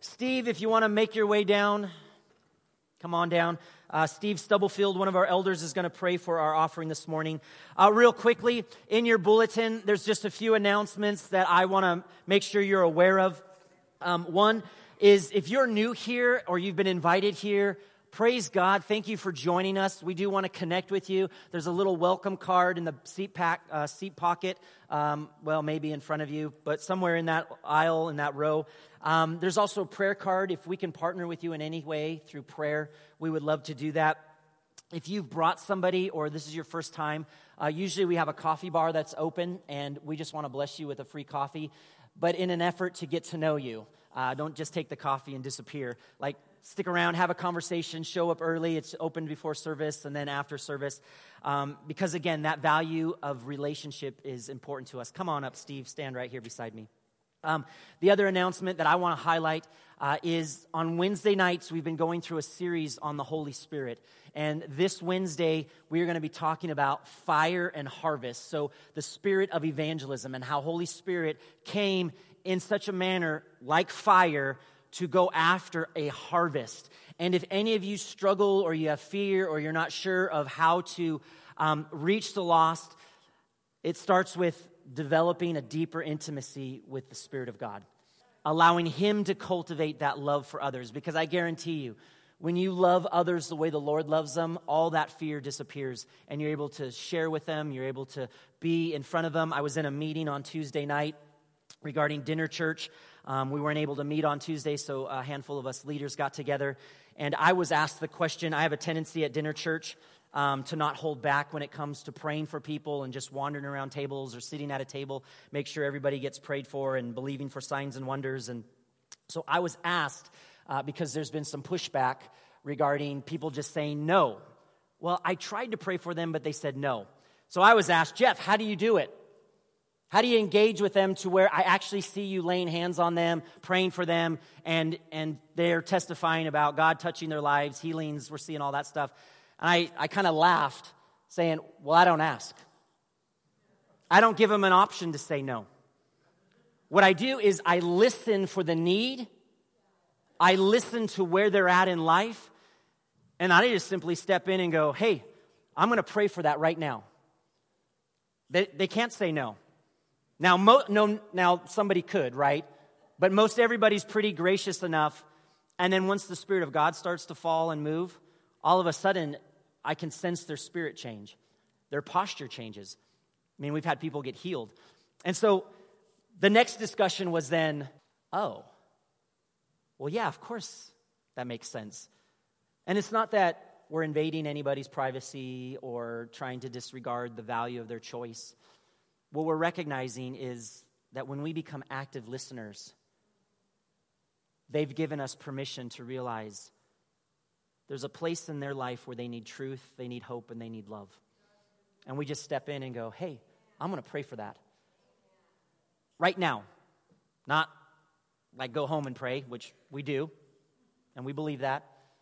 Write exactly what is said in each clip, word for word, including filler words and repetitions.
Steve, if you want to make your way down, come on down. Uh, Steve Stubblefield, one of our elders, is going to pray for our offering this morning. Uh, real quickly, in your bulletin, there's just a few announcements that I want to make sure you're aware of. Um, one is if you're new here or you've been invited here, praise God. Thank you for joining us. We do want to connect with you. There's a little welcome card in the seat pack, uh, seat pocket. Um, well, maybe in front of you, but somewhere in that aisle, in that row. Um, there's also a prayer card. If we can partner with you in any way through prayer, we would love to do that. If you've brought somebody or this is your first time, uh, usually we have a coffee bar that's open, and we just want to bless you with a free coffee. But in an effort to get to know you, uh, don't just take the coffee and disappear. Like, stick around, have a conversation, show up early. It's open before service and then after service. Um, because, again, that value of relationship is important to us. Come on up, Steve. Stand right here beside me. Um, the other announcement that I want to highlight uh, is on Wednesday nights, we've been going through a series on the Holy Spirit. And this Wednesday, we are going to be talking about fire and harvest. So the spirit of evangelism and how Holy Spirit came in such a manner like fire to go after a harvest. And if any of you struggle or you have fear or you're not sure of how to um, reach the lost, it starts with developing a deeper intimacy with the Spirit of God, allowing Him to cultivate that love for others. Because I guarantee you, when you love others the way the Lord loves them, all that fear disappears, and you're able to share with them, you're able to be in front of them. I was in a meeting on Tuesday night regarding dinner church. Um, we weren't able to meet on Tuesday, so a handful of us leaders got together, and I was asked the question. I have a tendency at dinner church Um, to not hold back when it comes to praying for people and just wandering around tables or sitting at a table, make sure everybody gets prayed for and believing for signs and wonders. And so I was asked, uh, because there's been some pushback regarding people just saying no. Well, I tried to pray for them, but they said no. So I was asked, Jeff, how do you do it? How do you engage with them to where I actually see you laying hands on them, praying for them, and, and they're testifying about God touching their lives, healings, we're seeing all that stuff. And I, I kind of laughed, saying, well, I don't ask. I don't give them an option to say no. What I do is I listen for the need. I listen to where they're at in life. And I just simply step in and go, hey, I'm going to pray for that right now. They, they can't say no. Now, mo- no, now somebody could, right? But most everybody's pretty gracious enough. And then once the Spirit of God starts to fall and move, all of a sudden, I can sense their spirit change. Their posture changes. I mean, we've had people get healed. And so the next discussion was then, oh, well, yeah, of course that makes sense. And it's not that we're invading anybody's privacy or trying to disregard the value of their choice. What we're recognizing is that when we become active listeners, they've given us permission to realize there's a place in their life where they need truth, they need hope, and they need love. And we just step in and go, hey, I'm going to pray for that. Right now. Not like go home and pray, which we do, and we believe that.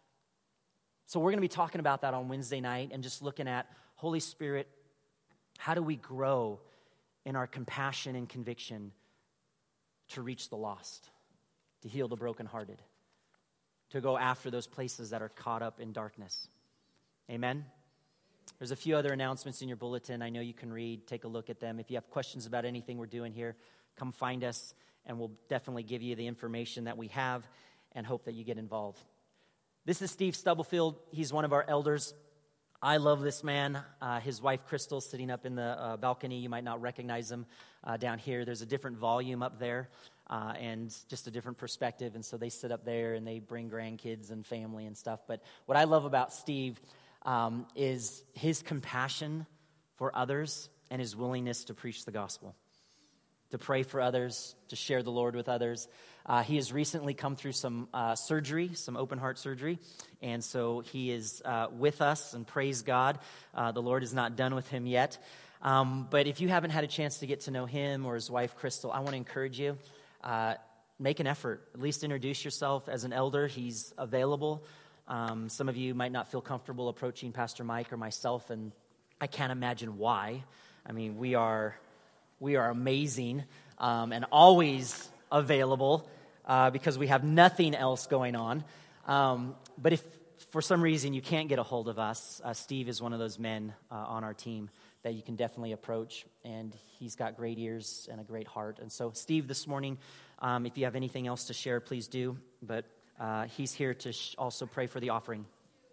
So we're going to be talking about that on Wednesday night and just looking at, Holy Spirit, how do we grow in our compassion and conviction to reach the lost, to heal the brokenhearted, to go after those places that are caught up in darkness. Amen? There's a few other announcements in your bulletin. I know you can read. Take a look at them. If you have questions about anything we're doing here, come find us, and we'll definitely give you the information that we have and hope that you get involved. This is Steve Stubblefield. He's one of our elders. I love this man. Uh, his wife, Crystal, sitting up in the uh, balcony. You might not recognize him uh, down here. There's a different volume up there. Uh, and just a different perspective, and so they sit up there and they bring grandkids and family and stuff. But what I love about Steve um, is his compassion for others and his willingness to preach the gospel, to pray for others, to share the Lord with others. Uh, he has recently come through some uh, surgery, some open heart surgery, and so he is uh, with us, and praise God. Uh, the Lord is not done with him yet. Um, but if you haven't had a chance to get to know him or his wife, Crystal, I want to encourage you. Uh, make an effort. At least introduce yourself as an elder. He's available. Um, some of you might not feel comfortable approaching Pastor Mike or myself, and I can't imagine why. I mean, we are we are amazing um, and always available. uh, because we have nothing else going on. Um, but if for some reason you can't get a hold of us, uh, Steve is one of those men uh, on our team that you can definitely approach, and he's got great ears and a great heart. And so, Steve, this morning, um, if you have anything else to share, please do. But uh, he's here to sh- also pray for the offering.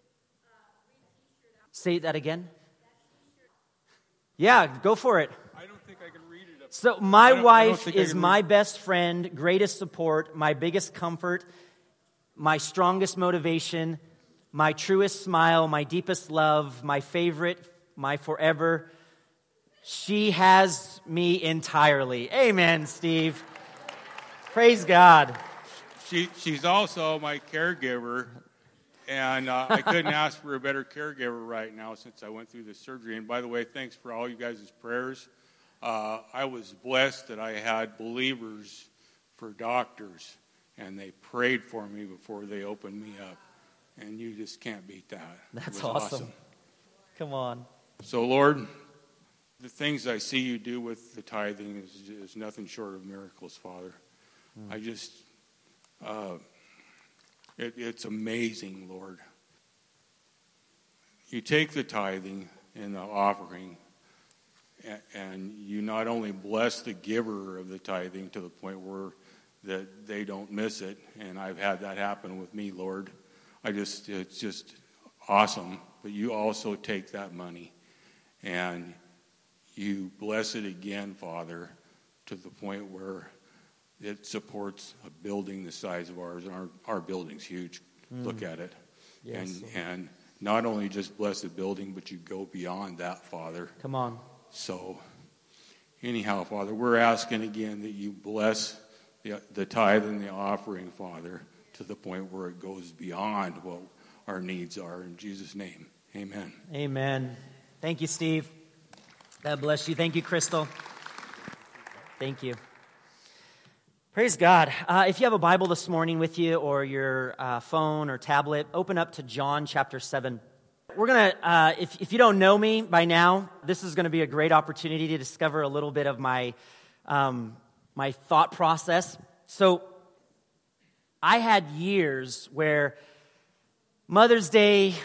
Say that again. Yeah, go for it. I don't think I can read it. Up. So my wife is is my best friend, greatest support, my biggest comfort, my strongest motivation, my truest smile, my deepest love, my favorite, my forever. She has me entirely. Amen, Steve. Praise God. She she's also my caregiver, and uh, I couldn't ask for a better caregiver right now since I went through the surgery. And by the way, thanks for all you guys' prayers. Uh, I was blessed that I had believers for doctors, and they prayed for me before they opened me up. And you just can't beat that. That's awesome. awesome. Come on. So, Lord, the things I see you do with the tithing is, is nothing short of miracles, Father. Mm. I just, uh, it, it's amazing, Lord. You take the tithing and the offering, and, and you not only bless the giver of the tithing to the point where that they don't miss it, and I've had that happen with me, Lord. I just, it's just awesome. But you also take that money and you bless it again, Father, to the point where it supports a building the size of ours. And our, our building's huge. Mm. Look at it. Yes. And, and not only just bless the building, but you go beyond that, Father. Come on. So, anyhow, Father, we're asking again that you bless the, the tithe and the offering, Father, to the point where it goes beyond what our needs are. In Jesus' name, amen. Amen. Thank you, Steve. God bless you. Thank you, Crystal. Thank you. Praise God. Uh, if you have a Bible this morning with you, or your uh, phone or tablet, open up to John chapter seven. We're going to, uh, if, if you don't know me by now, this is going to be a great opportunity to discover a little bit of my, um, my thought process. So, I had years where Mother's Day,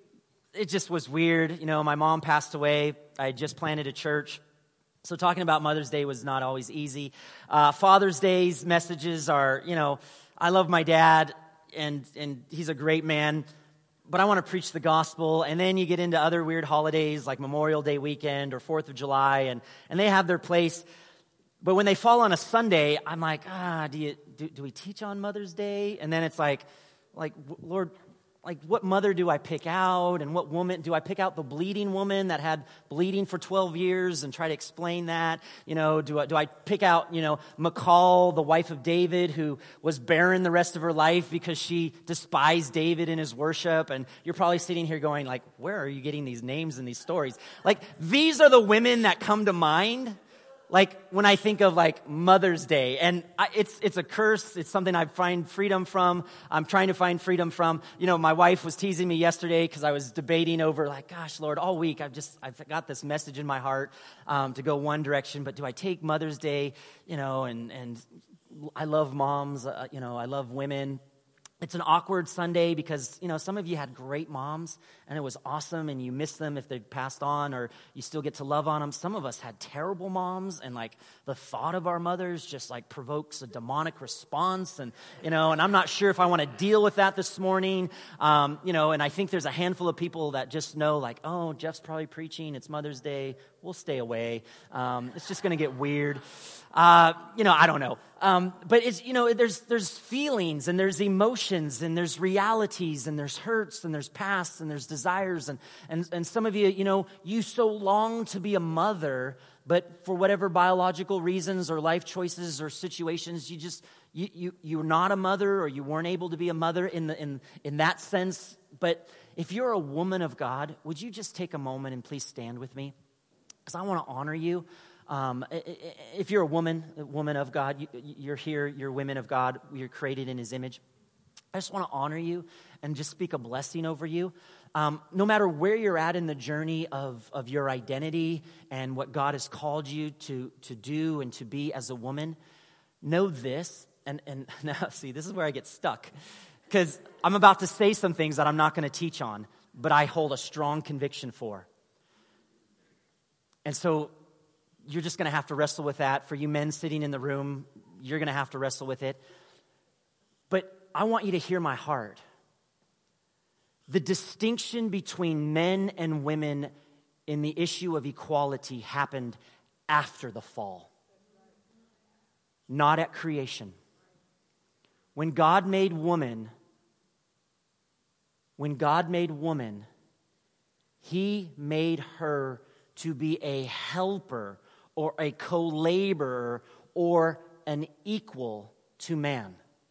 it just was weird. You know, my mom passed away. I had just planted a church. So talking about Mother's Day was not always easy. Uh, Father's Day's messages are, you know, I love my dad, and and he's a great man, but I want to preach the gospel. And then you get into other weird holidays like Memorial Day weekend or fourth of July, and, and they have their place. But when they fall on a Sunday, I'm like, ah, do you do, do we teach on Mother's Day? And then it's like, like Lord, like what mother do I pick out, and what woman do I pick out? The bleeding woman that had bleeding for twelve years and try to explain that? You know, do I do I pick out, you know, Michal, the wife of David, who was barren the rest of her life because she despised David in his worship? And you're probably sitting here going, like, where are you getting these names and these stories? Like, these are the women that come to mind. Like, when I think of, like, Mother's Day, and I, it's it's a curse. It's something I find freedom from. I'm trying to find freedom from. You know, my wife was teasing me yesterday because I was debating over, like, gosh, Lord, all week I've just, I've got this message in my heart um, to go one direction, but do I take Mother's Day, you know, and, and I love moms, uh, you know, I love women. It's an awkward Sunday because, you know, some of you had great moms and it was awesome and you miss them if they've passed on, or you still get to love on them. Some of us had terrible moms, and like the thought of our mothers just like provokes a demonic response, and, you know, and I'm not sure if I want to deal with that this morning. Um, you know, and I think there's a handful of people that just know, like, oh, Jeff's probably preaching. It's Mother's Day. We'll stay away. Um, it's just going to get weird. Uh, you know, I don't know. Um, but it's, you know, there's there's feelings, and there's emotions, and there's realities, and there's hurts, and there's pasts, and there's desires. And, and, and some of you, you know, you so long to be a mother, but for whatever biological reasons or life choices or situations, you just, you, you, you're not a mother, or you weren't able to be a mother in the, in, in that sense. But if you're a woman of God, would you just take a moment and please stand with me? Because I want to honor you. Um, if you're a woman, a woman of God, you, you're here, you're women of God, you're created in His image. I just want to honor you and just speak a blessing over you. Um, no matter where you're at in the journey of, of your identity and what God has called you to, to do and to be as a woman, know this, and, and now, see, this is where I get stuck. Because I'm about to say some things that I'm not going to teach on, but I hold a strong conviction for. And so you're just going to have to wrestle with that. For you men sitting in the room, you're going to have to wrestle with it. But I want you to hear my heart. The distinction between men and women in the issue of equality happened after the fall, not at creation. When God made woman, when God made woman, He made her to be a helper or a co-laborer or an equal to man.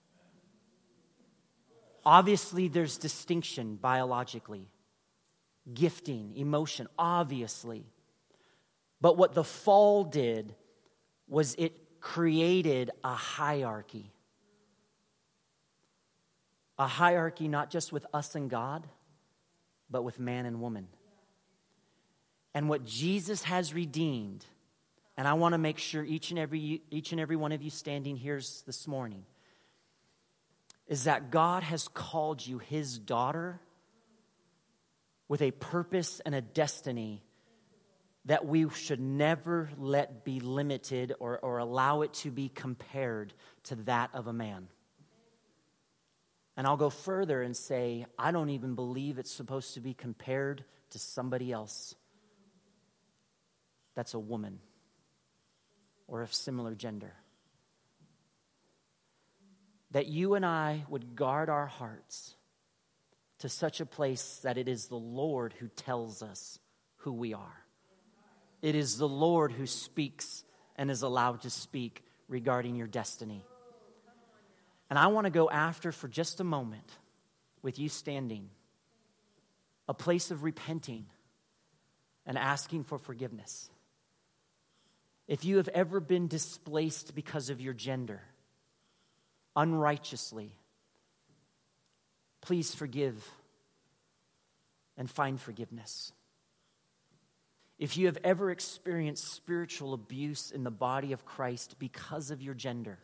Obviously, there's distinction biologically, gifting, emotion, obviously. But what the fall did was it created a hierarchy. A hierarchy not just with us and God, but with man and woman. And what Jesus has redeemed, and I want to make sure each and every each and every one of you standing here this morning, is that God has called you His daughter with a purpose and a destiny that we should never let be limited or, or allow it to be compared to that of a man. And I'll go further and say, I don't even believe it's supposed to be compared to somebody else that's a woman or of similar gender. That you and I would guard our hearts to such a place that it is the Lord who tells us who we are. It is the Lord who speaks and is allowed to speak regarding your destiny. And I want to go after for just a moment, with you standing, a place of repenting and asking for forgiveness. If you have ever been displaced because of your gender, unrighteously, please forgive and find forgiveness. If you have ever experienced spiritual abuse in the body of Christ because of your gender,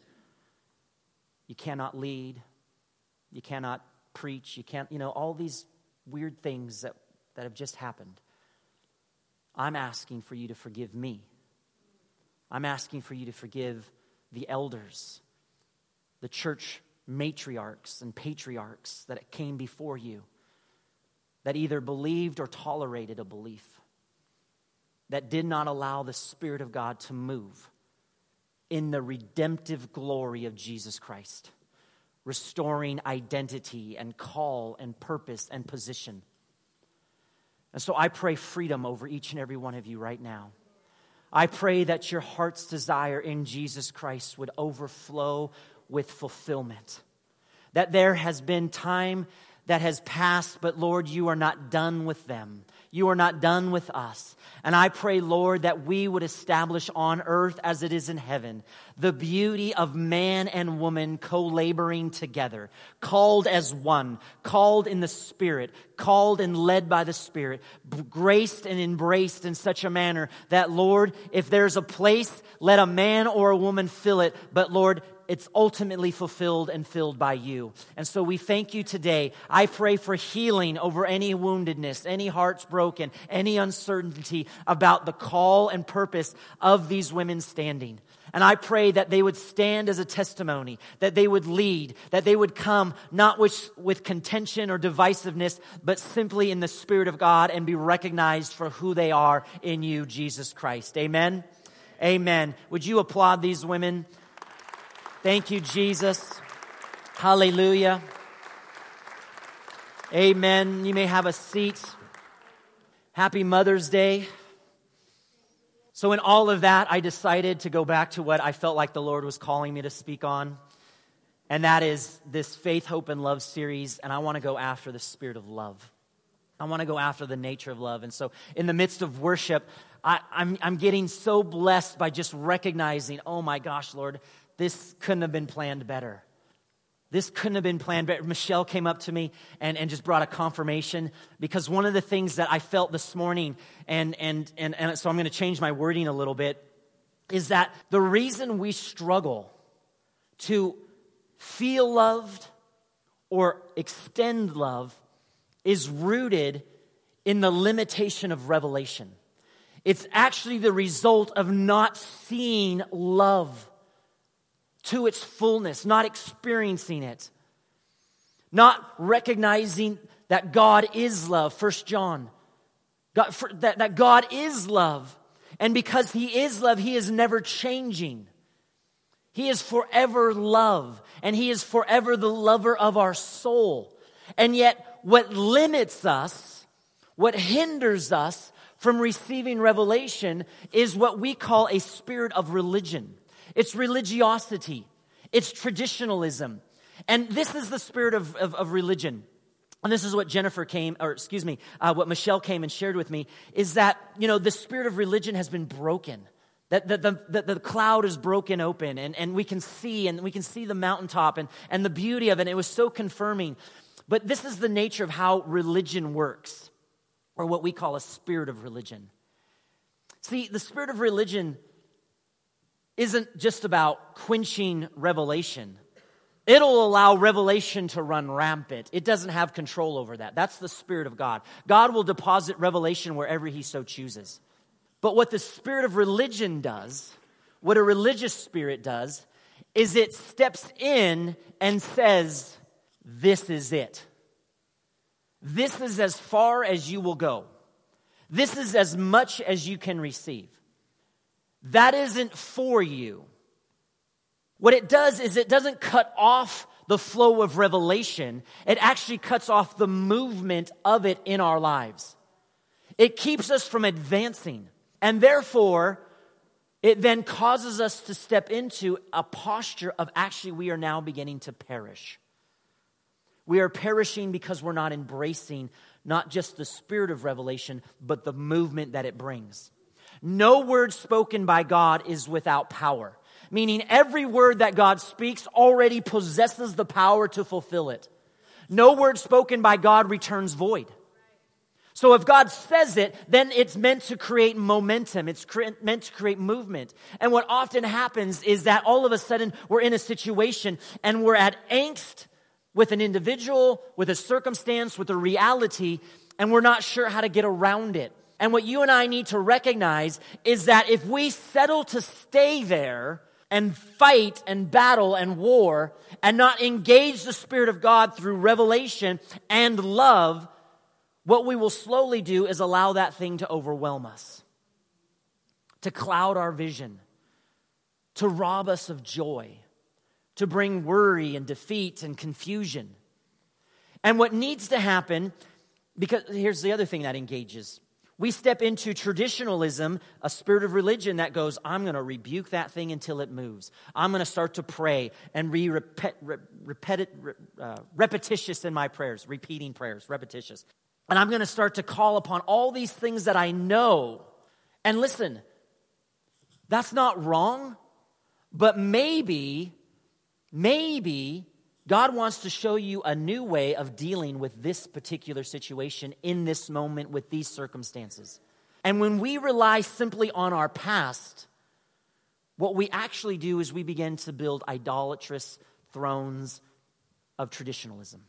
you cannot lead, you cannot preach, you can't, you know, all these weird things that, that have just happened. I'm asking for you to forgive me. I'm asking for you to forgive the elders, the church matriarchs and patriarchs that came before you, that either believed or tolerated a belief, that did not allow the Spirit of God to move in the redemptive glory of Jesus Christ, restoring identity and call and purpose and position. And so I pray freedom over each and every one of you right now. I pray that your heart's desire in Jesus Christ would overflow with fulfillment. That there has been time that has passed, but Lord, you are not done with them. You are not done with us. And I pray, Lord, that we would establish on earth as it is in heaven the beauty of man and woman co-laboring together, called as one, called in the Spirit, called and led by the Spirit, graced and embraced in such a manner that, Lord, if there's a place, let a man or a woman fill it. But Lord, it's ultimately fulfilled and filled by you. And so we thank you today. I pray for healing over any woundedness, any hearts broken, any uncertainty about the call and purpose of these women standing. And I pray that they would stand as a testimony, that they would lead, that they would come not with, with contention or divisiveness, but simply in the Spirit of God and be recognized for who they are in you, Jesus Christ. Amen? Amen. Would you applaud these women? Thank you, Jesus. Hallelujah. Amen. You may have a seat. Happy Mother's Day. So in all of that, I decided to go back to what I felt like the Lord was calling me to speak on. And that is this Faith, Hope, and Love series. And I want to go after the spirit of love. I want to go after the nature of love. And so in the midst of worship, I, I'm, I'm getting so blessed by just recognizing, oh my gosh, Lord, this couldn't have been planned better. This couldn't have been planned better. Michelle came up to me and, and just brought a confirmation, because one of the things that I felt this morning, and, and, and, and so I'm going to change my wording a little bit, is that the reason we struggle to feel loved, or extend love is rooted in the limitation of revelation. It's actually the result of not seeing love to its fullness, not experiencing it, not recognizing that God is love. First John, God, for, that, that God is love. And because He is love, He is never changing. He is forever love, and He is forever the lover of our soul. And yet, what limits us, what hinders us from receiving revelation is what we call a spirit of religion. It's religiosity. It's traditionalism. And this is the spirit of, of, of religion. And this is what Jennifer came, or excuse me, uh, what Michelle came and shared with me, is that, you know, the spirit of religion has been broken. That the, the, the, the cloud is broken open, and, and we can see, and we can see the mountaintop and, and the beauty of it. And it was so confirming. But this is the nature of how religion works, or what we call a spirit of religion. See, the spirit of religion isn't just about quenching revelation. It'll allow revelation to run rampant. It doesn't have control over that. That's the Spirit of God. God will deposit revelation wherever He so chooses. But what the spirit of religion does, what a religious spirit does, is it steps in and says, this is it. This is as far as you will go. This is as much as you can receive. That isn't for you. What it does is it doesn't cut off the flow of revelation. It actually cuts off the movement of it in our lives. It keeps us from advancing. And therefore, it then causes us to step into a posture of actually we are now beginning to perish. We are perishing because we're not embracing not just the spirit of revelation, but the movement that it brings. No word spoken by God is without power. Meaning every word that God speaks already possesses the power to fulfill it. No word spoken by God returns void. So if God says it, then it's meant to create momentum. It's cre- meant to create movement. And what often happens is that all of a sudden we're in a situation and we're at angst with an individual, with a circumstance, with a reality, and we're not sure how to get around it. And what you and I need to recognize is that if we settle to stay there and fight and battle and war and not engage the Spirit of God through revelation and love, what we will slowly do is allow that thing to overwhelm us, to cloud our vision, to rob us of joy, to bring worry and defeat and confusion. And what needs to happen, because here's the other thing that engages. We step into traditionalism, a spirit of religion that goes, I'm going to rebuke that thing until it moves. I'm going to start to pray and be repet, repet, uh, repetitious in my prayers, repeating prayers, repetitious. And I'm going to start to call upon all these things that I know. And listen, that's not wrong, but maybe, maybe God wants to show you a new way of dealing with this particular situation in this moment with these circumstances. And when we rely simply on our past, what we actually do is we begin to build idolatrous thrones of traditionalism.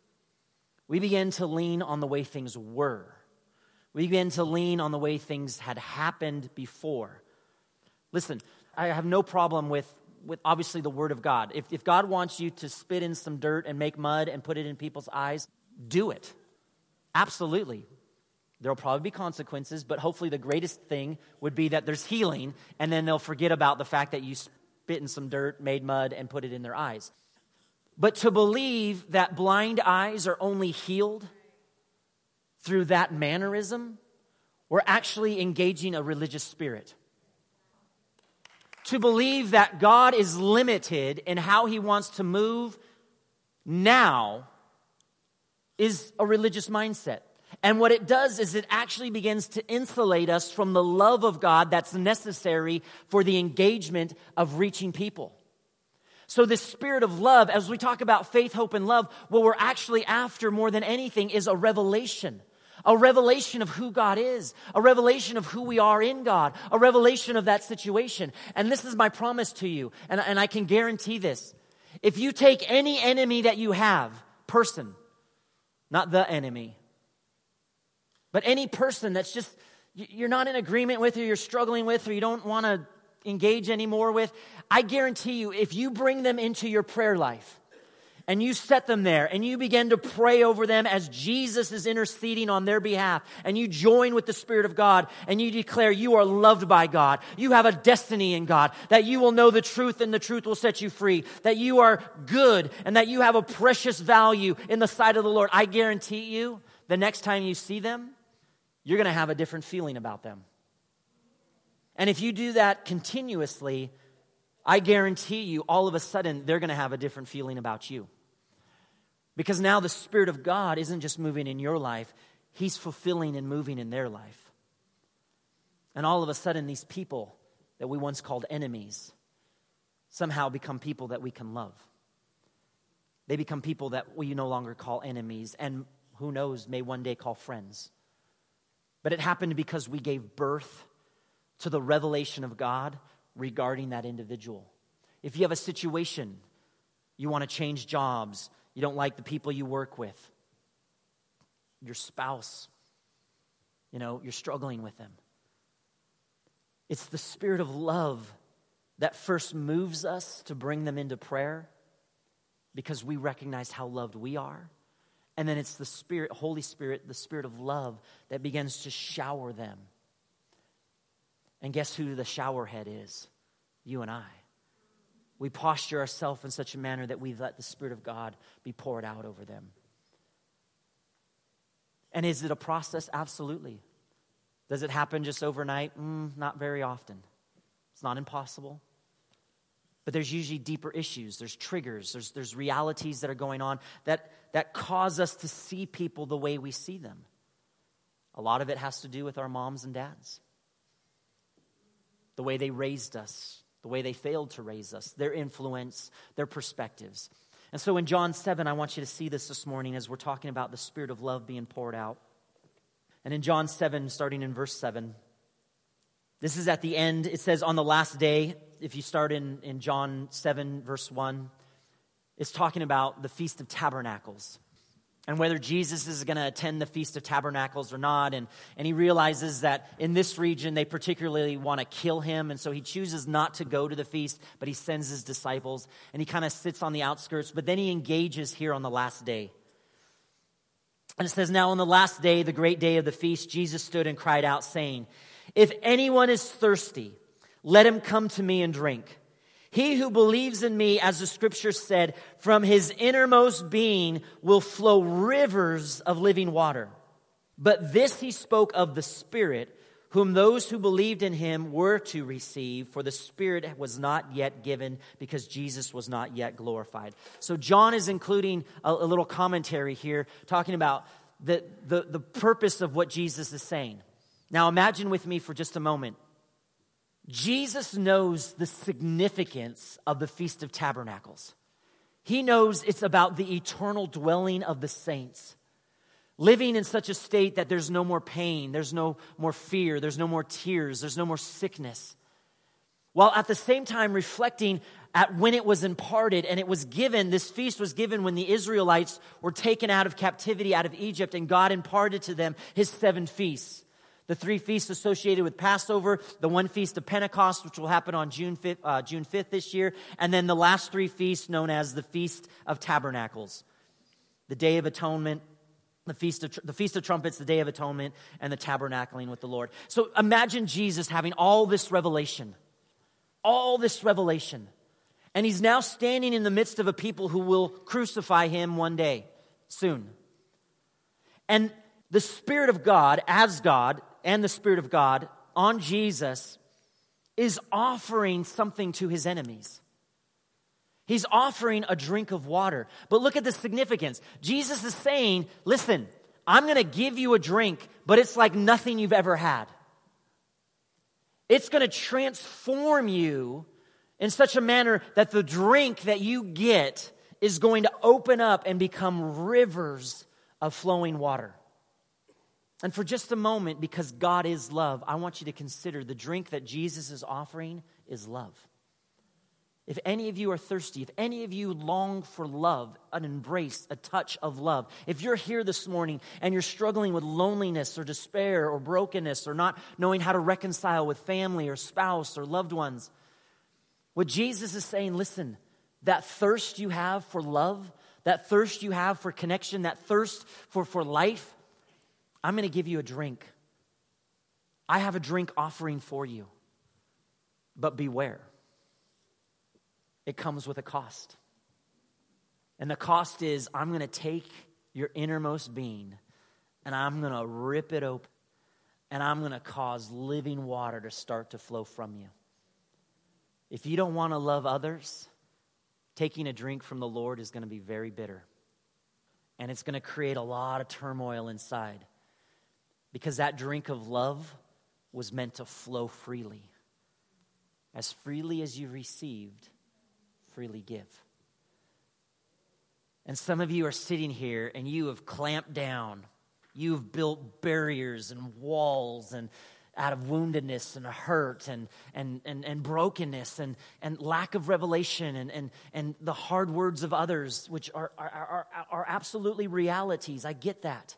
We begin to lean on the way things were. We begin to lean on the way things had happened before. Listen, I have no problem with with obviously the Word of God. If, if God wants you to spit in some dirt and make mud and put it in people's eyes, do it. Absolutely. There will probably be consequences, but hopefully the greatest thing would be that there's healing, and then they'll forget about the fact that you spit in some dirt, made mud, and put it in their eyes. But to believe that blind eyes are only healed through that mannerism, we're actually engaging a religious spirit. To believe that God is limited in how He wants to move now is a religious mindset. And what it does is it actually begins to insulate us from the love of God that's necessary for the engagement of reaching people. So this spirit of love, as we talk about faith, hope, and love, what we're actually after more than anything is a revelation. A revelation of who God is. A revelation of who we are in God. A revelation of that situation. And this is my promise to you, and, and I can guarantee this. If you take any enemy that you have, person, not the enemy, but any person that's just, you're not in agreement with, or you're struggling with, or you don't want to engage anymore with, I guarantee you, if you bring them into your prayer life, and you set them there, and you begin to pray over them as Jesus is interceding on their behalf, and you join with the Spirit of God, and you declare you are loved by God, you have a destiny in God, that you will know the truth, and the truth will set you free, that you are good, and that you have a precious value in the sight of the Lord, I guarantee you, the next time you see them, you're going to have a different feeling about them. And if you do that continuously, I guarantee you, all of a sudden, they're going to have a different feeling about you. Because now the Spirit of God isn't just moving in your life, He's fulfilling and moving in their life. And all of a sudden, these people that we once called enemies somehow become people that we can love. They become people that we no longer call enemies, and who knows, may one day call friends. But it happened because we gave birth to the revelation of God regarding that individual. If you have a situation, you want to change jobs, you don't like the people you work with, your spouse, you know, you're struggling with them. It's the Spirit of love that first moves us to bring them into prayer because we recognize how loved we are. And then it's the Spirit, Holy Spirit, the Spirit of love that begins to shower them. And guess who the shower head is? You and I. We posture ourselves in such a manner that we let the Spirit of God be poured out over them. And is it a process? Absolutely. Does it happen just overnight? Mm, not very often. It's not impossible. But there's usually deeper issues. There's triggers. There's, there's realities that are going on that, that cause us to see people the way we see them. A lot of it has to do with our moms and dads. The way they raised us. The way they failed to raise us, their influence, their perspectives. And so in John seven, I want you to see this this morning as we're talking about the Spirit of love being poured out. And in John seven, starting in verse seven, this is at the end. It says, on the last day, if you start in, in John seven, verse one, it's talking about the Feast of Tabernacles. And whether Jesus is going to attend the Feast of Tabernacles or not. And, and he realizes that in this region, they particularly want to kill him. And so he chooses not to go to the feast, but he sends his disciples. And he kind of sits on the outskirts, but then he engages here on the last day. And it says, now on the last day, the great day of the feast, Jesus stood and cried out, saying, if anyone is thirsty, let him come to me and drink. He who believes in me, as the scripture said, from his innermost being will flow rivers of living water. But this he spoke of the Spirit, whom those who believed in him were to receive, for the Spirit was not yet given because Jesus was not yet glorified. So John is including a, a little commentary here, talking about the, the, the purpose of what Jesus is saying. Now imagine with me for just a moment. Jesus knows the significance of the Feast of Tabernacles. He knows it's about the eternal dwelling of the saints. Living in such a state that there's no more pain, there's no more fear, there's no more tears, there's no more sickness. While at the same time reflecting at when it was imparted and it was given, this feast was given when the Israelites were taken out of captivity out of Egypt, and God imparted to them his seven feasts. The three feasts associated with Passover, the one feast of Pentecost, which will happen on June fifth, uh, June fifth this year, and then the last three feasts known as the Feast of Tabernacles. The Day of Atonement, the Feast of, the Feast of Trumpets, the Day of Atonement, and the Tabernacling with the Lord. So imagine Jesus having all this revelation, all this revelation, and he's now standing in the midst of a people who will crucify him one day, soon. And the Spirit of God, as God, and the Spirit of God on Jesus is offering something to his enemies. He's offering a drink of water. But look at the significance. Jesus is saying, listen, I'm going to give you a drink, but it's like nothing you've ever had. It's going to transform you in such a manner that the drink that you get is going to open up and become rivers of flowing water. And for just a moment, because God is love, I want you to consider the drink that Jesus is offering is love. If any of you are thirsty, if any of you long for love, an embrace, a touch of love, if you're here this morning and you're struggling with loneliness or despair or brokenness or not knowing how to reconcile with family or spouse or loved ones, what Jesus is saying, listen, that thirst you have for love, that thirst you have for connection, that thirst for, for life, I'm going to give you a drink. I have a drink offering for you. But beware. It comes with a cost. And the cost is I'm going to take your innermost being and I'm going to rip it open and I'm going to cause living water to start to flow from you. If you don't want to love others, taking a drink from the Lord is going to be very bitter. And it's going to create a lot of turmoil inside. Because that drink of love was meant to flow freely. As freely as you received, freely give. And some of you are sitting here and you have clamped down. You've built barriers and walls and out of woundedness and hurt and and and, and brokenness and, and lack of revelation and, and, and the hard words of others, which are, are, are, are absolutely realities. I get that.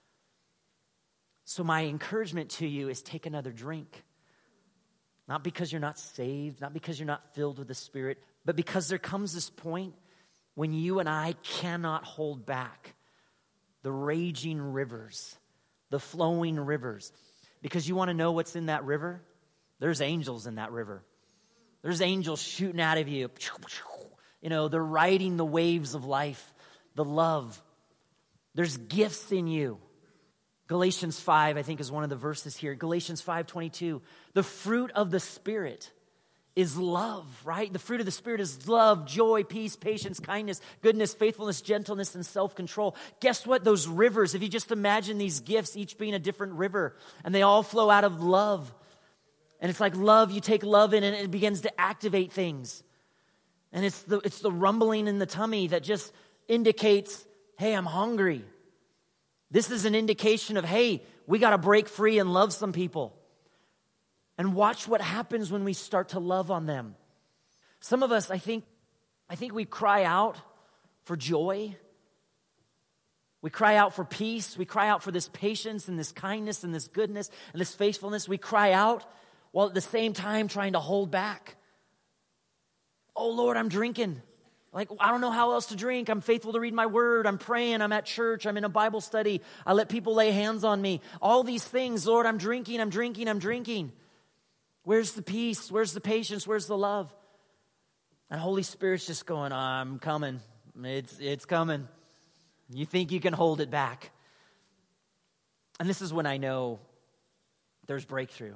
So my encouragement to you is take another drink. Not because you're not saved, not because you're not filled with the Spirit, but because there comes this point when you and I cannot hold back the raging rivers, the flowing rivers. Because you want to know what's in that river? There's angels in that river. There's angels shooting out of you. You know, they're riding the waves of life, the love. There's gifts in you. Galatians five, I think, is one of the verses here. Galatians five twenty-two. The fruit of the Spirit is love, right? The fruit of the Spirit is love, joy, peace, patience, kindness, goodness, faithfulness, gentleness, and self-control. Guess what? Those rivers, if you just imagine these gifts, each being a different river, and they all flow out of love. And it's like love, you take love in and it begins to activate things. And it's the, it's the rumbling in the tummy that just indicates, hey, I'm hungry. This is an indication of, hey, we got to break free and love some people. And watch what happens when we start to love on them. Some of us, I think, I think we cry out for joy. We cry out for peace. We cry out for this patience and this kindness and this goodness and this faithfulness. We cry out while at the same time trying to hold back. Oh, Lord, I'm drinking. Like, I don't know how else to drink. I'm faithful to read my word. I'm praying. I'm at church. I'm in a Bible study. I let people lay hands on me. All these things, Lord, I'm drinking, I'm drinking, I'm drinking. Where's the peace? Where's the patience? Where's the love? And Holy Spirit's just going, I'm coming. It's, it's coming. You think you can hold it back. And this is when I know there's breakthrough.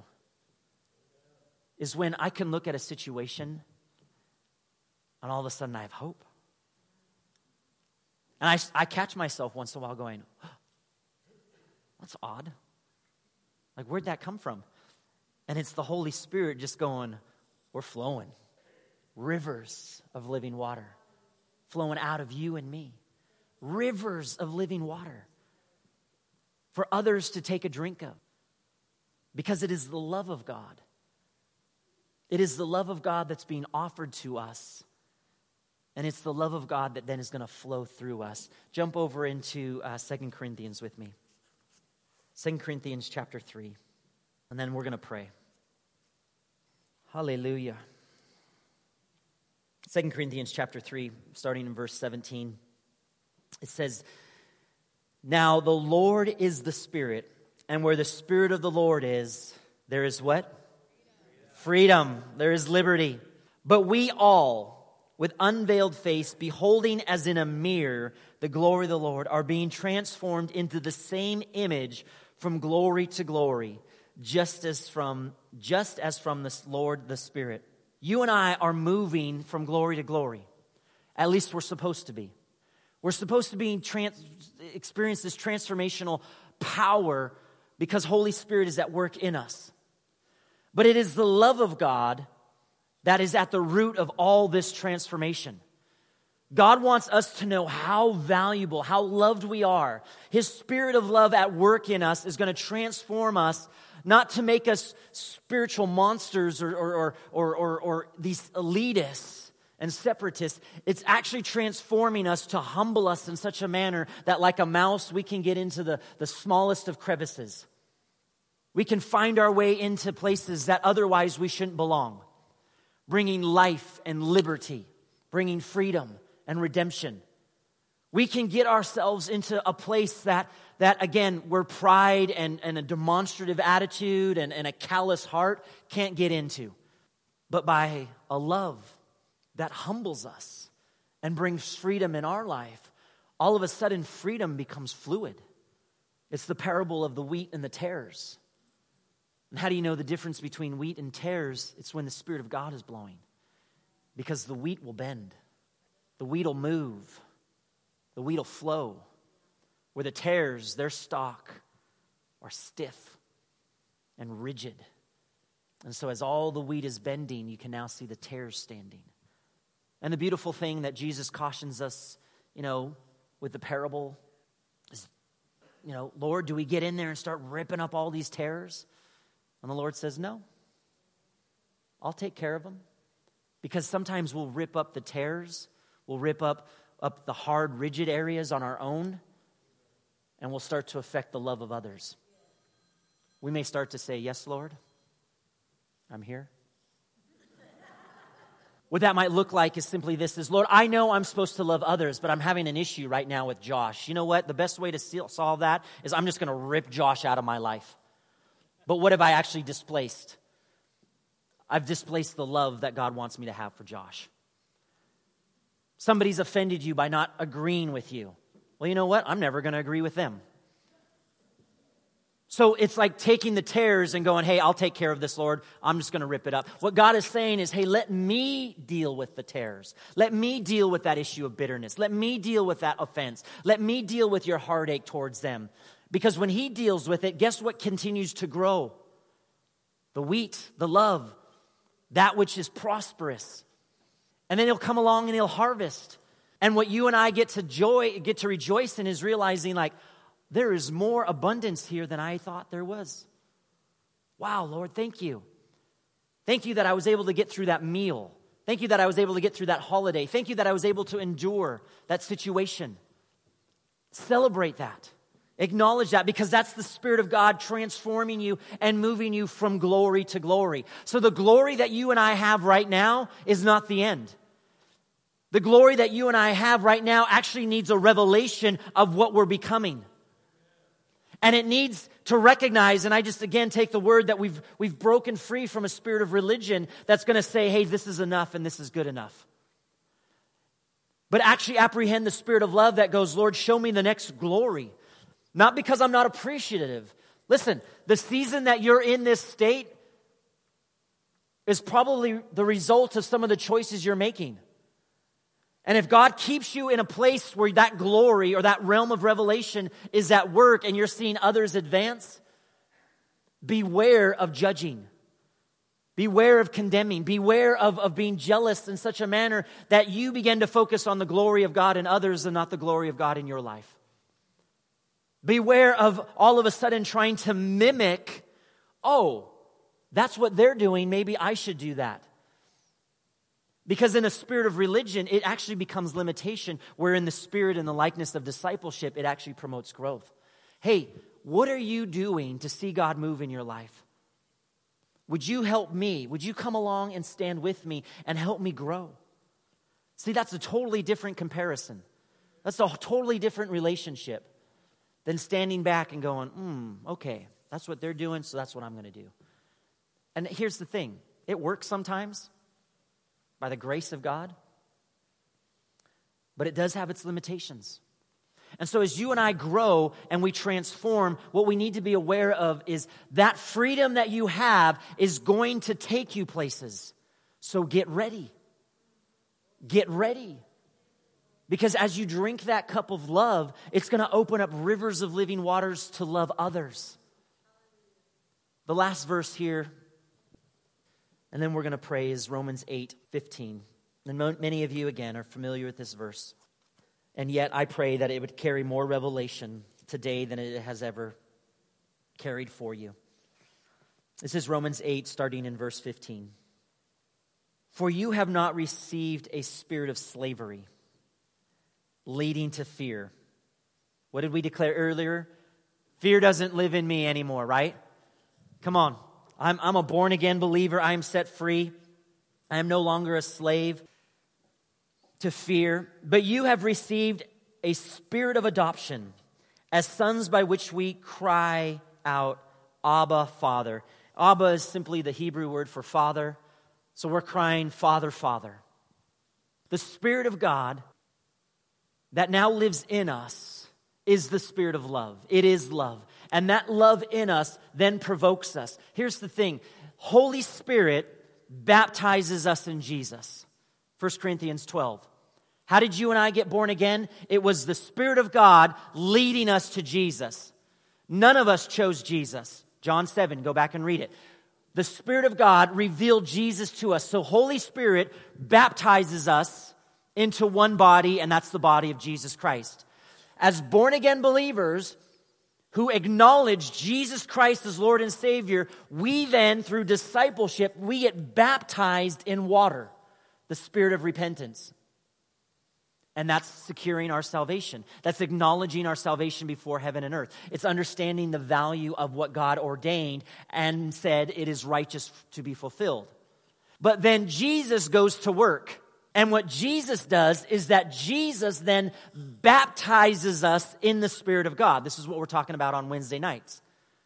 Is when I can look at a situation and all of a sudden I have hope. And I, I catch myself once in a while going, oh, that's odd. Like, where'd that come from? And it's the Holy Spirit just going, we're flowing. Rivers of living water flowing out of you and me. Rivers of living water for others to take a drink of. Because it is the love of God. It is the love of God that's being offered to us. And it's the love of God that then is going to flow through us. Jump over into uh, Second Corinthians with me. Second Corinthians chapter three. And then we're going to pray. Hallelujah. Second Corinthians chapter three, starting in verse seventeen. It says, now the Lord is the Spirit, and where the Spirit of the Lord is, there is what? Freedom. Freedom. There is liberty. But we all, with unveiled face, beholding as in a mirror the glory of the Lord, are being transformed into the same image from glory to glory, just as from just as from the Lord the Spirit. You and I are moving from glory to glory. At least we're supposed to be. We're supposed to be trans, experience this transformational power because Holy Spirit is at work in us. But it is the love of God that is at the root of all this transformation. God wants us to know how valuable, how loved we are. His Spirit of love at work in us is going to transform us, not to make us spiritual monsters or, or, or, or, or, or these elitists, and separatists. It's actually transforming us to humble us in such a manner that like a mouse, we can get into the, the smallest of crevices. We can find our way into places that otherwise we shouldn't belong, bringing life and liberty, bringing freedom and redemption. We can get ourselves into a place that, that again, where pride and, and a demonstrative attitude and, and a callous heart can't get into. But by a love that humbles us and brings freedom in our life, all of a sudden freedom becomes fluid. It's the parable of the wheat and the tares. And how do you know the difference between wheat and tares? It's when the Spirit of God is blowing. Because the wheat will bend. The wheat will move. The wheat will flow. Where the tares, their stalk, are stiff and rigid. And so as all the wheat is bending, you can now see the tares standing. And the beautiful thing that Jesus cautions us, you know, with the parable is, you know, Lord, do we get in there and start ripping up all these tares? And the Lord says, no. I'll take care of them. Because sometimes we'll rip up the tares. We'll rip up, up the hard, rigid areas on our own. And we'll start to affect the love of others. We may start to say, yes, Lord, I'm here. What that might look like is simply this, is, Lord, I know I'm supposed to love others, but I'm having an issue right now with Josh. You know what? The best way to solve that is I'm just going to rip Josh out of my life. But what have I actually displaced? I've displaced the love that God wants me to have for Josh. Somebody's offended you by not agreeing with you. Well, you know what? I'm never going to agree with them. So it's like taking the tares and going, hey, I'll take care of this, Lord. I'm just going to rip it up. What God is saying is, hey, let me deal with the tares. Let me deal with that issue of bitterness. Let me deal with that offense. Let me deal with your heartache towards them. Because when he deals with it, guess what continues to grow? The wheat, the love, that which is prosperous. And then he'll come along and he'll harvest. And what you and I get to joy, get to rejoice in is realizing, like, there is more abundance here than I thought there was. Wow, Lord, thank you. Thank you that I was able to get through that meal. Thank you that I was able to get through that holiday. Thank you that I was able to endure that situation. Celebrate that. Acknowledge that, because that's the Spirit of God transforming you and moving you from glory to glory. So the glory that you and I have right now is not the end. The glory that you and I have right now actually needs a revelation of what we're becoming. And it needs to recognize, and I just again take the word that we've we've broken free from a spirit of religion that's going to say, hey, this is enough and this is good enough. But actually apprehend the spirit of love that goes, Lord, show me the next glory. Not because I'm not appreciative. Listen, the season that you're in this state is probably the result of some of the choices you're making. And if God keeps you in a place where that glory or that realm of revelation is at work and you're seeing others advance, beware of judging. Beware of condemning. Beware of, of being jealous in such a manner that you begin to focus on the glory of God in others and not the glory of God in your life. Beware of all of a sudden trying to mimic, oh, that's what they're doing, maybe I should do that. Because in a spirit of religion, it actually becomes limitation, where in the spirit and the likeness of discipleship, it actually promotes growth. Hey, what are you doing to see God move in your life? Would you help me? Would you come along and stand with me and help me grow? See, that's a totally different comparison. That's a totally different relationship than standing back and going, hmm, okay, that's what they're doing, so that's what I'm going to do. And here's the thing. It works sometimes by the grace of God, but it does have its limitations. And so as you and I grow and we transform, what we need to be aware of is that freedom that you have is going to take you places. So get ready. Get ready. Because as you drink that cup of love, it's going to open up rivers of living waters to love others. The last verse here, and then we're going to pray, is Romans eight fifteen. And many of you, again, are familiar with this verse. And yet I pray that it would carry more revelation today than it has ever carried for you. This is Romans eight, starting in verse fifteen. For you have not received a spirit of slavery, leading to fear. What did we declare earlier? Fear doesn't live in me anymore, right? Come on. I'm, I'm a born-again believer. I am set free. I am no longer a slave to fear. But you have received a spirit of adoption as sons, by which we cry out, Abba, Father. Abba is simply the Hebrew word for father. So we're crying, Father, Father. The Spirit of God that now lives in us is the Spirit of love. It is love. And that love in us then provokes us. Here's the thing. Holy Spirit baptizes us in Jesus. First Corinthians twelve. How did you and I get born again? It was the Spirit of God leading us to Jesus. None of us chose Jesus. John seven, go back and read it. The Spirit of God revealed Jesus to us. So Holy Spirit baptizes us into one body, and that's the body of Jesus Christ. As born-again believers who acknowledge Jesus Christ as Lord and Savior, we then, through discipleship, we get baptized in water, the spirit of repentance. And that's securing our salvation. That's acknowledging our salvation before heaven and earth. It's understanding the value of what God ordained and said it is righteous to be fulfilled. But then Jesus goes to work. And what Jesus does is that Jesus then baptizes us in the Spirit of God. This is what we're talking about on Wednesday nights.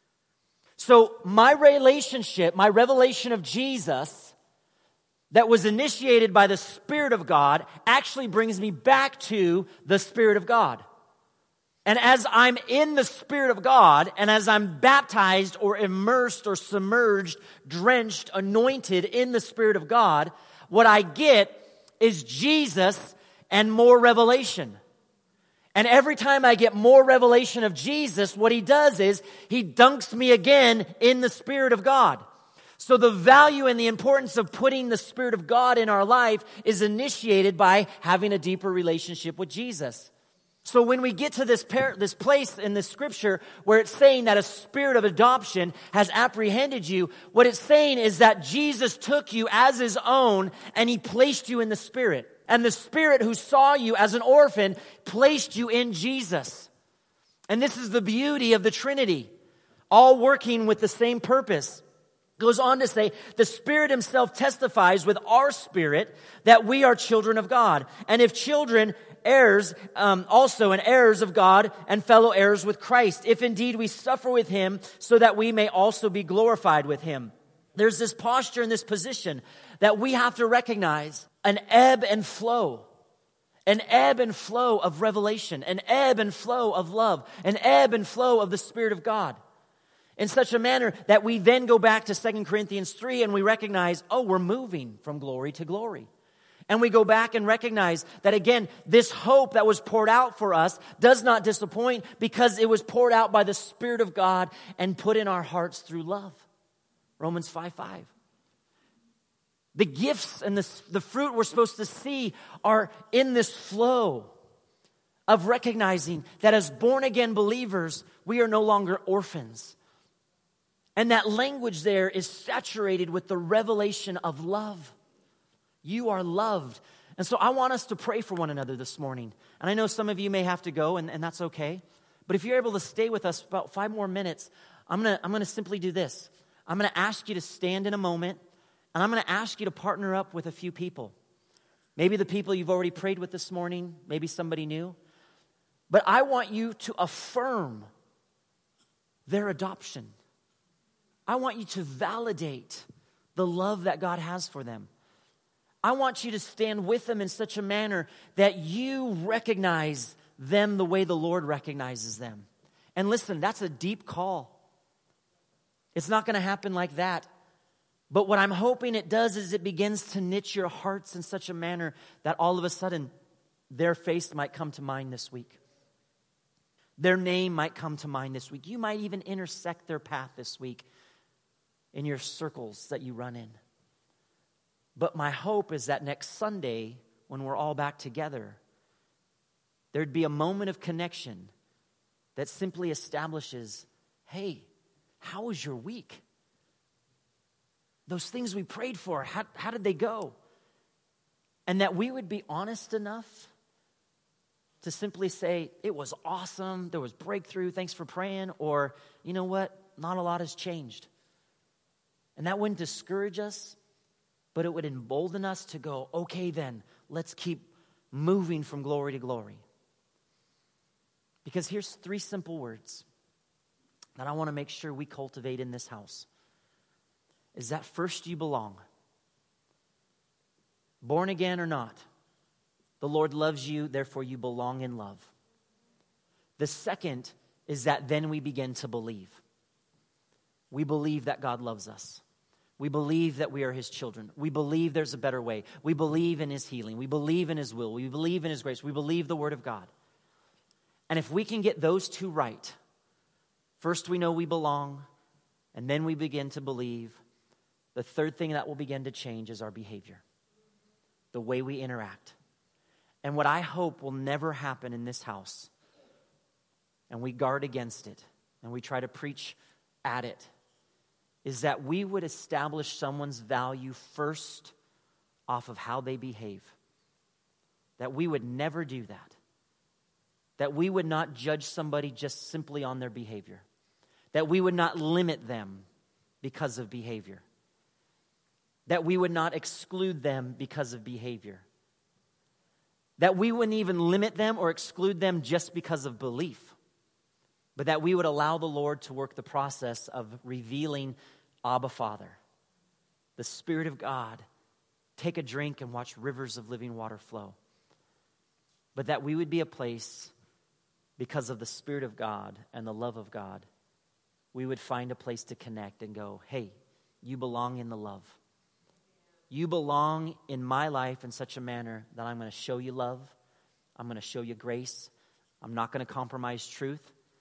So my relationship, my revelation of Jesus that was initiated by the Spirit of God actually brings me back to the Spirit of God. And as I'm in the Spirit of God, and as I'm baptized or immersed or submerged, drenched, anointed in the Spirit of God, what I get is Jesus and more revelation. And every time I get more revelation of Jesus, what he does is he dunks me again in the Spirit of God. So the value and the importance of putting the Spirit of God in our life is initiated by having a deeper relationship with Jesus. So when we get to this par- this place in the scripture where it's saying that a spirit of adoption has apprehended you, what it's saying is that Jesus took you as his own and he placed you in the Spirit. And the Spirit who saw you as an orphan placed you in Jesus. And this is the beauty of the Trinity, all working with the same purpose. Goes on to say, the Spirit himself testifies with our spirit that we are children of God. And if children, heirs um, also, and heirs of God, and fellow heirs with Christ, if indeed we suffer with him, so that we may also be glorified with him. There's this posture and this position that we have to recognize an ebb and flow. An ebb and flow of revelation. An ebb and flow of love. An ebb and flow of the Spirit of God. In such a manner that we then go back to Second Corinthians three and we recognize, oh, we're moving from glory to glory. And we go back and recognize that, again, this hope that was poured out for us does not disappoint because it was poured out by the Spirit of God and put in our hearts through love. Romans five five. The gifts and the, the fruit we're supposed to see are in this flow of recognizing that as born-again believers, we are no longer orphans. And that language there is saturated with the revelation of love. You are loved. And so I want us to pray for one another this morning. And I know some of you may have to go, and, and that's okay. But if you're able to stay with us about five more minutes, I'm going to I'm going to simply do this. I'm going to ask you to stand in a moment, and I'm going to ask you to partner up with a few people. Maybe the people you've already prayed with this morning, maybe somebody new. But I want you to affirm their adoption. I want you to validate the love that God has for them. I want you to stand with them in such a manner that you recognize them the way the Lord recognizes them. And listen, that's a deep call. It's not going to happen like that. But what I'm hoping it does is it begins to knit your hearts in such a manner that all of a sudden their face might come to mind this week. Their name might come to mind this week. You might even intersect their path this week in your circles that you run in. But my hope is that next Sunday, when we're all back together, there'd be a moment of connection that simply establishes, hey, how was your week? Those things we prayed for, how, how did they go? And that we would be honest enough to simply say, it was awesome, there was breakthrough, thanks for praying, or, you know what, not a lot has changed. And that wouldn't discourage us, but it would embolden us to go, okay then, let's keep moving from glory to glory. Because here's three simple words that I want to make sure we cultivate in this house. Is that first, you belong. Born again or not, the Lord loves you, therefore you belong in love. The second is that then we begin to believe. We believe that God loves us. We believe that we are His children. We believe there's a better way. We believe in His healing. We believe in His will. We believe in His grace. We believe the Word of God. And if we can get those two right, first we know we belong, and then we begin to believe. The third thing that will begin to change is our behavior, the way we interact. And what I hope will never happen in this house, and we guard against it, and we try to preach at it, is that we would establish someone's value first off of how they behave. That we would never do that. That we would not judge somebody just simply on their behavior. That we would not limit them because of behavior. That we would not exclude them because of behavior. That we wouldn't even limit them or exclude them just because of belief. But that we would allow the Lord to work the process of revealing Abba Father, the Spirit of God. Take a drink and watch rivers of living water flow. But that we would be a place, because of the Spirit of God and the love of God, we would find a place to connect and go, hey, you belong in the love. You belong in my life in such a manner that I'm going to show you love. I'm going to show you grace. I'm not going to compromise truth.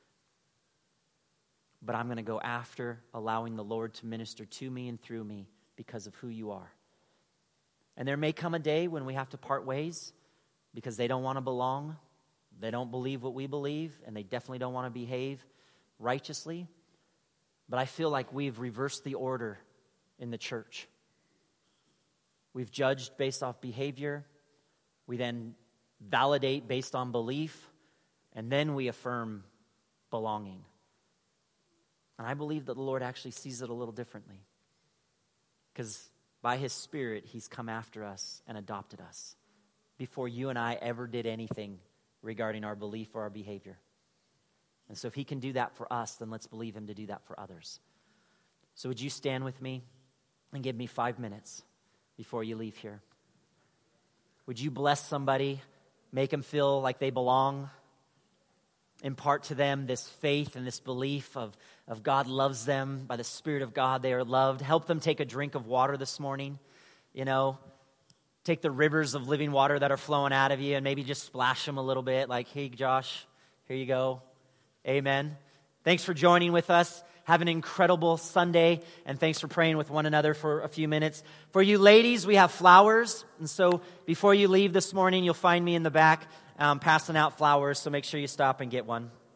But I'm going to go after allowing the Lord to minister to me and through me because of who you are. And there may come a day when we have to part ways because they don't want to belong. They don't believe what we believe, and they definitely don't want to behave righteously. But I feel like we've reversed the order in the church. We've judged based off behavior. We then validate based on belief. And then we affirm belonging. And I believe that the Lord actually sees it a little differently. Because by His Spirit, He's come after us and adopted us before you and I ever did anything regarding our belief or our behavior. And so if He can do that for us, then let's believe Him to do that for others. So would you stand with me and give me five minutes before you leave here? Would you bless somebody, make them feel like they belong? Impart to them this faith and this belief of, of God loves them. By the Spirit of God, they are loved. Help them take a drink of water this morning. You know, take the rivers of living water that are flowing out of you and maybe just splash them a little bit. Like, hey, Josh, here you go. Amen. Thanks for joining with us. Have an incredible Sunday, and thanks for praying with one another for a few minutes. For you ladies, we have flowers, and so before you leave this morning, you'll find me in the back um, passing out flowers, so make sure you stop and get one.